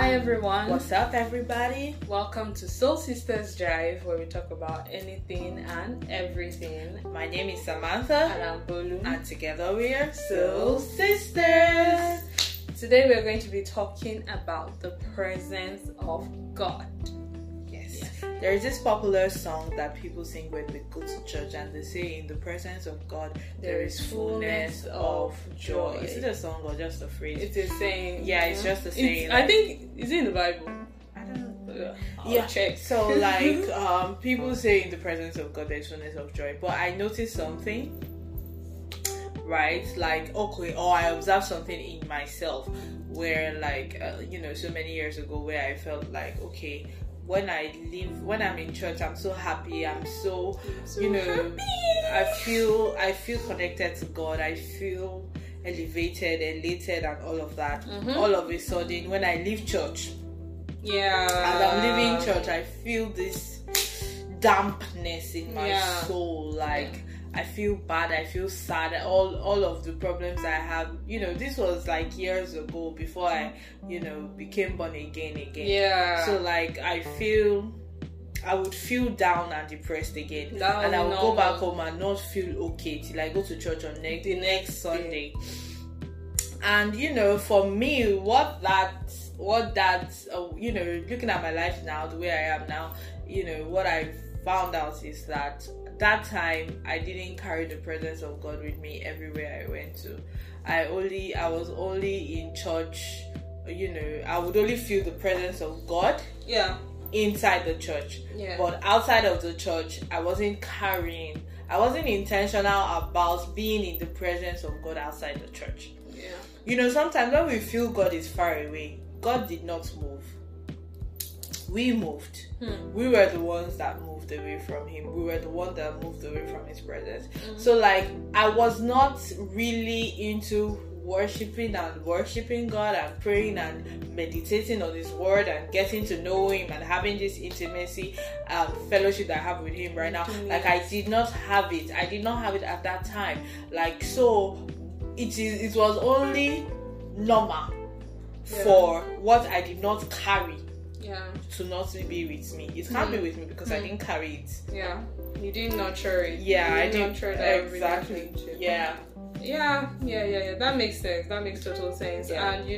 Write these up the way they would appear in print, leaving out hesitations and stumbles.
Hi everyone. What's up, everybody? Welcome to Soul Sisters Drive, where we talk about anything and everything. My name is Samantha. And I'm Bolu. And together we are Soul Sisters. Today we're going to be talking about the presence of God. Yes. There is this popular song that people sing when they go to church, and they say, in the presence of God, there is fullness of joy. Is it a song or just a phrase? It's a saying. Yeah, it's just a saying. I think, is it in the Bible? I don't know. I'll check. So people say in the presence of God, there is fullness of joy. But I noticed something, right? Or I observed something in myself where so many years ago where I felt like, okay, when I'm in church, I'm so happy. I'm so happy. I feel connected to God. I feel elevated, elated, and all of that. Mm-hmm. All of a sudden, when I leave church, and I'm leaving church, I feel this dampness in my soul. I feel bad, I feel sad, all of the problems I have, this was years ago before I, became born again. Yeah. So I would feel down and depressed again. And I would go back home and not feel okay till I go to church on the next Sunday. And, for me, what that looking at my life now, the way I am now, what I found out is that time I didn't carry the presence of God with me everywhere I went to. I was only in church, I would only feel the presence of God inside the church. But outside of the church, I wasn't intentional about being in the presence of God outside the church. Sometimes when we feel God is far away, God did not move. We moved. We were the ones that moved away from Him. We were the ones that moved away from His presence. So I was not really into worshiping God and praying and meditating on His word and getting to know Him and having this intimacy and fellowship that I have with Him right now. I did not have it. I did not have it at that time. So it was only normal for what I did not carry to not be with me. It can't be with me because I didn't carry it. Yeah, you didn't nurture it. I didn't nurture that exactly. Yeah. That makes sense. That makes total sense. And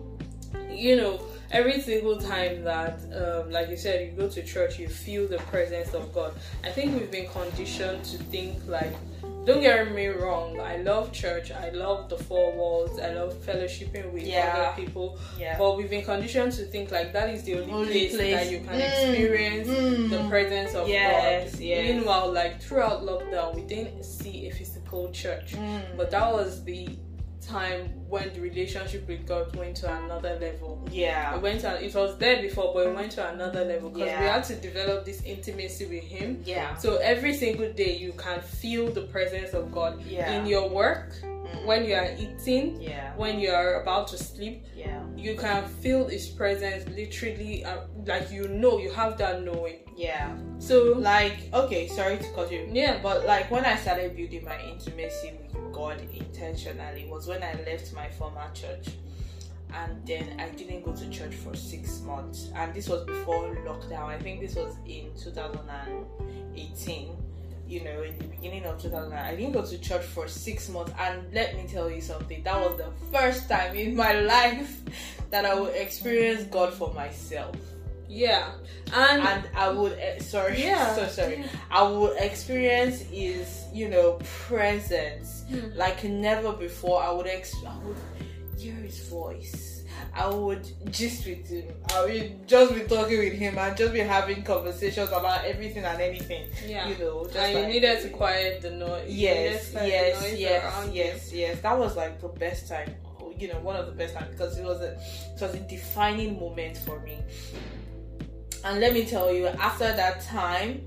every single time that, like you said, you go to church, you feel the presence of God. I think we've been conditioned to think don't get me wrong, I love church, I love the four walls, I love fellowshipping with other people, but we've been conditioned to think that is the only place that you can experience the presence of God. Meanwhile, throughout lockdown, we didn't see a physical church, but that was the time when the relationship with God went to another level. It was there before, but it went to another level because we had to develop this intimacy with Him. So every single day you can feel the presence of God in your work, when you are eating, when you are about to sleep. You can feel His presence literally, you have that knowing. So okay, sorry to cut you. But when I started building my intimacy with God intentionally was when I left my former church, and then I didn't go to church for 6 months, and this was before lockdown. I think this was in 2018. In the beginning of 2009, I didn't go to church for 6 months, and let me tell you something, that was the first time in my life that I would experience God for myself. And I would I would experience His presence like never before. I would hear His voice. I would gist with Him. I would just be talking with Him and just be having conversations about everything and anything. You needed to quiet the noise. Yes. That was the best time. One of the best times, because it was a defining moment for me. And let me tell you, after that time,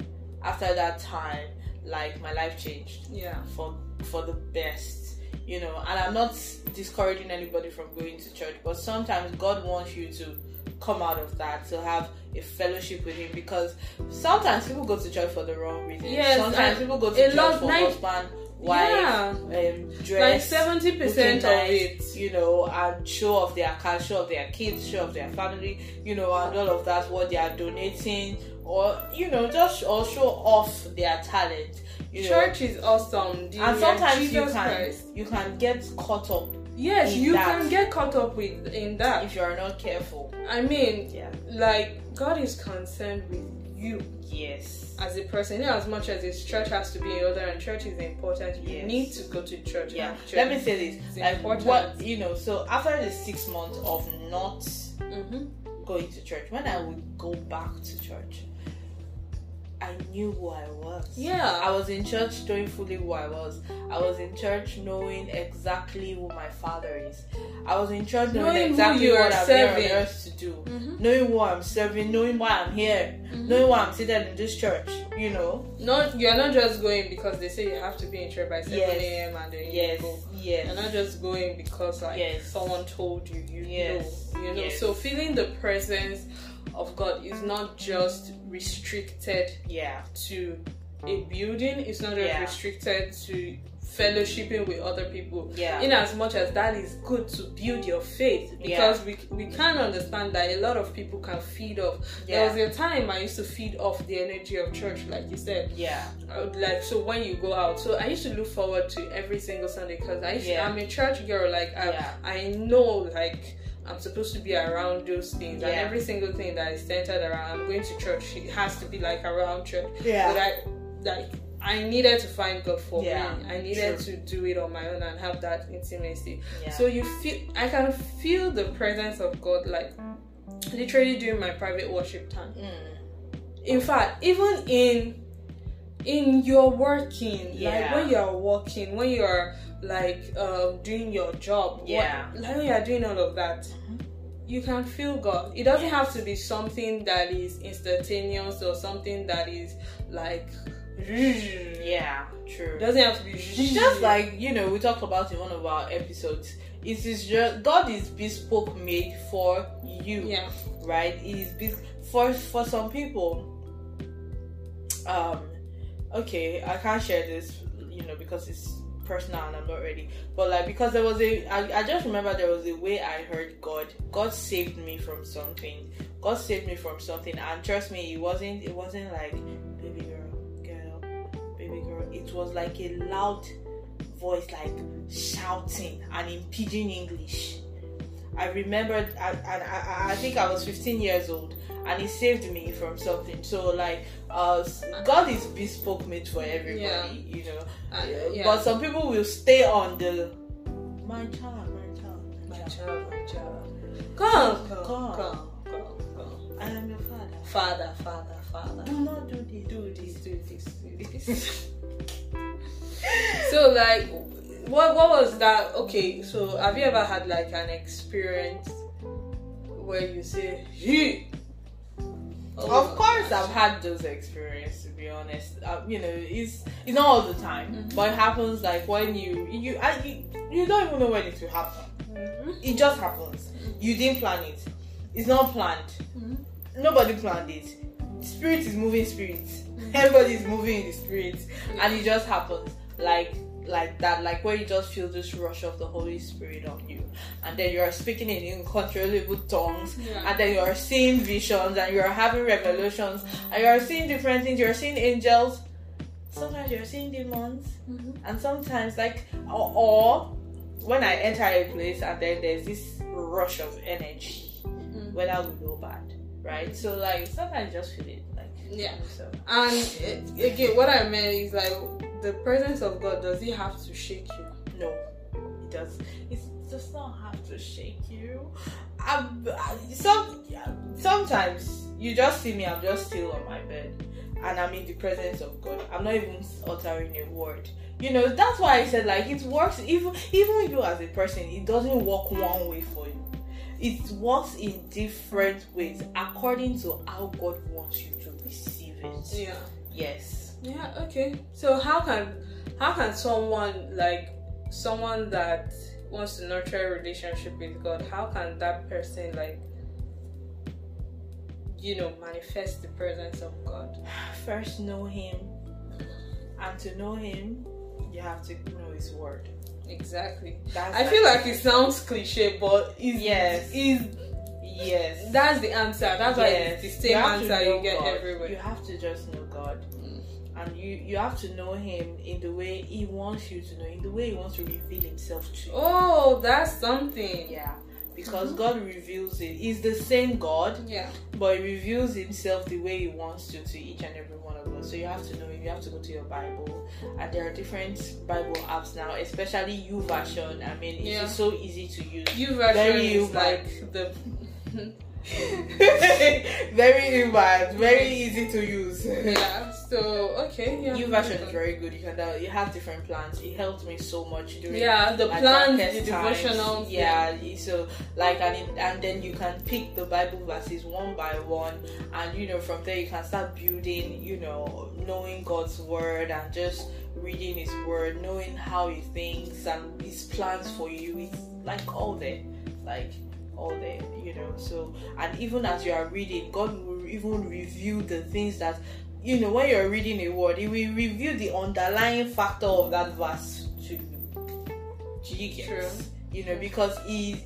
my life changed. For the best. And I'm not discouraging anybody from going to church, but sometimes God wants you to come out of that, to have a fellowship with Him, because sometimes people go to church for the wrong reasons. Sometimes people go to church for husband, wife, dress, like 70% of it, and show off their car, show off their kids, show off their family, and all of that, what they are donating, or just or show off their talent. Church is awesome, and sometimes you can get caught up. Yes, you can get caught up in that if you are not careful. I mean, like, God is concerned with you. Yes. As a person, as much as this church has to be in order and church is important, you need to go to church. Yeah. Church Let me say this. it's like important. what so after the 6 months of not going to church, when I would go back to church, I knew who I was. Yeah. I was in church knowing fully who I was. I was in church knowing exactly who my father is. I was in church knowing exactly what I'm here on earth to do. Knowing who I'm serving, knowing why I'm here, knowing why I'm seated in this church, You're not just going because they say you have to be in church by 7 a.m. and then you go. Yes. You're not just going because someone told you. You know. So feeling the presence of God is not just restricted to a building. It's not just restricted to fellowshipping with other people. In as much as that is good to build your faith, because we can understand that a lot of people can feed off. There was a time I used to feed off the energy of church, like you said. So when you go out, so I used to look forward to every single Sunday because I'm a church girl. Like I know, like, I'm supposed to be around those things, and every single thing that is centered around, I'm going to church, it has to be like around church. But I needed to find God for me. I needed to do it on my own and have that intimacy. So I can feel the presence of God, like literally during my private worship time. In fact, even in your working, like when you are working, when you are like doing your job, like when you are doing all of that, you can feel God. It doesn't have to be something that is instantaneous or something that is like true. It doesn't have to be just like we talked about in one of our episodes. It is just God is bespoke made for you, right? It is for some people. Okay, I can't share this, because it's personal and I'm not ready. But like, because there was I just remember there was a way I heard God saved me from something. God saved me from something, and trust me, it wasn't like baby girl. It was like a loud voice, like shouting, and in pidgin English. I remembered, I think I was 15 years old, and He saved me from something. So like, God is bespoke made for everybody, But some people will stay on the my child. Come. I am your father. Father. Do not do this. So like, what was that? Okay, so have you ever had like an experience where you say, "Hey"? Of course, I've had those experiences. To be honest, it's not all the time, but it happens like when you don't even know when it will happen. It just happens. You didn't plan it. It's not planned. Nobody planned it. Spirit is moving spirits. Everybody is moving in the spirits, and it just happens like that, like where you just feel this rush of the Holy Spirit on you, and then you are speaking in uncontrollable tongues, and then you are seeing visions, and you are having revelations, and you are seeing different things. You are seeing angels. Sometimes you are seeing demons, and sometimes or when I enter a place and then there's this rush of energy, whether good or bad, right? So like sometimes you just feel it. And again, what I meant is like the presence of God, does it have to shake you? No, it does. It does not have to shake you. Sometimes you just see me, I'm just still on my bed and I'm in the presence of God. I'm not even uttering a word. That's why I said like it works even you as a person, it doesn't work one way for you. It works in different ways according to how God wants you to receive it. Yes. Okay. So how can someone that wants to nurture a relationship with God, how can that person manifest the presence of God? First, know Him, and to know Him, you have to know His word. Exactly. That's I feel like it sounds cliche, but yes. That's the answer. That's why it's the same answer you get God. everywhere. You have to just know God. And you have to know Him in the way He wants you to know, in the way He wants to reveal Himself to you. Oh, that's something. Yeah. Because God reveals it. He's the same God. Yeah. But He reveals Himself the way He wants to each and every one of us. So you have to know Him. You have to go to your Bible. And there are different Bible apps now, especially YouVersion. I mean, it's so easy to use. YouVersion is like the... very easy to use. Yeah. So okay. Yeah. YouVersion is very good. You have different plans. It helped me so much during the plans, the devotionals. Yeah. So like and then you can pick the Bible verses one by one, and from there you can start building. Knowing God's word and just reading His word, knowing how He thinks and His plans for you. It's like all there. So, and even as you are reading, God will even reveal the things that, when you're reading a word, He will reveal the underlying factor of that verse to you. Do you get? True. Because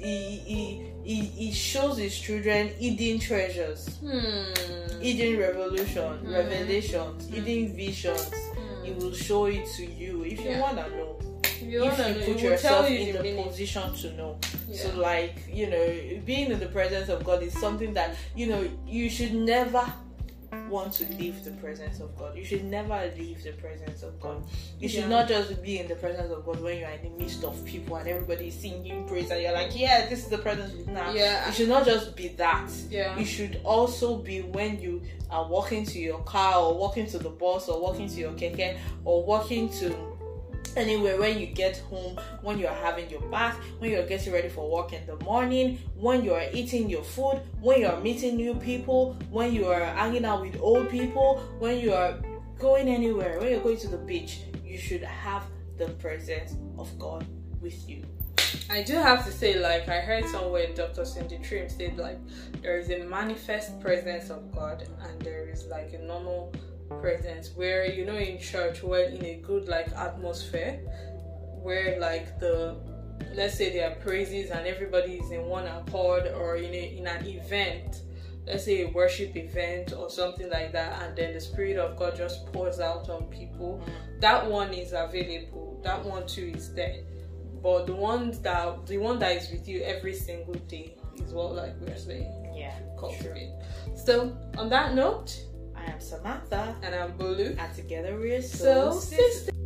he shows His children hidden treasures, hidden revelations, hidden visions. He will show it to you if you want to know. If you put yourself in the position to know. So being in the presence of God is something that you should never want to leave the presence of God. You should never leave the presence of God. You should not just be in the presence of God when you're in the midst of people and everybody is singing praise and you're like, yeah, this is the presence of God. You should not just be that. You should also be when you are walking to your car or walking to the bus or walking to your keke or walking to anywhere, when you get home, when you are having your bath, when you're getting ready for work in the morning, when you are eating your food, when you are meeting new people, when you are hanging out with old people, when you are going anywhere, when you're going to the beach, you should have the presence of God with you. I do have to say, I heard somewhere Dr. Cindy Trim said, there is a manifest presence of God and there is a normal presence where in church, where in a good atmosphere, where let's say there are praises and everybody is in one accord, or in an event, let's say a worship event or something like that, and then the Spirit of God just pours out on people. That one is available. That one too is there. But the one that is with you every single day is what we're saying. Yeah. Cultivate. So on that note, I am Samantha. And I'm Bolu. And together we're So Sisters.